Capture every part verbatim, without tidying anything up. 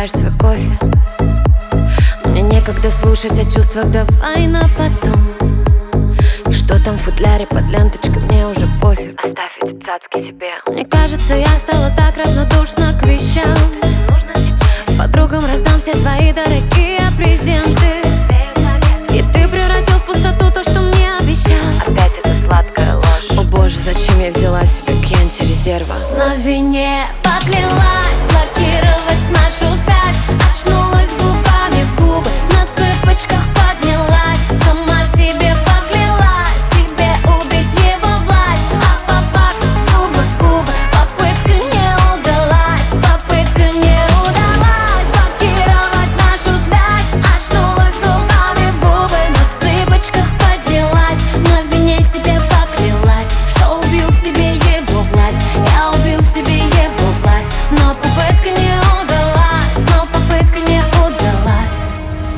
допиваешь свой кофе. Мне некогда слушать о чувствах, давай на потом. И что там в футляре под ленточкой, мне уже пофиг. Оставь эти цацки себе. Мне кажется, я стала так равнодушна к вещам. Подругам раздам все твои дорогие презенты. И ты превратил в пустоту то, что мне обещал. Опять эта сладкая ложь. О боже, зачем я взяла себе Кьянти резерва? На вине поклялась блокировать нашу связь. Очнулась губами в губы, на цыпочках поднялась. Сама себе поклялась, себе убить его власть. А по факту губы в губы, попытка не удалась. Попытка не удалась блокировать нашу связь. Очнулась губами в губы, на цыпочках поднялась. На вине себе поклялась, что убью в себе его власть. Я убью в себе его власть, но попытка не удалась. Но попытка не удалась.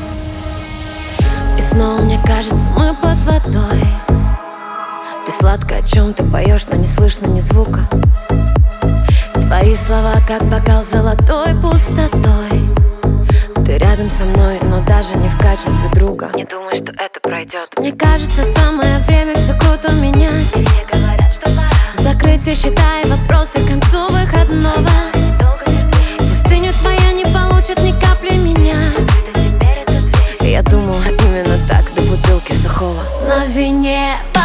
И снова мне кажется, мы под водой. Ты сладко о чем ты поешь, но не слышно ни звука. Твои слова как бокал золотой пустотой. Ты рядом со мной, но даже не в качестве друга. Не думай, что это пройдет. Мне кажется, самое время все круто менять. Все говорят, что пора. Закрыть все счета и вопросы к концу выходного. Долго терпеть, Пустыню твоя не получит ни капли меня. что теперь это дверь. Я думала именно так, до бутылки сухого. На вине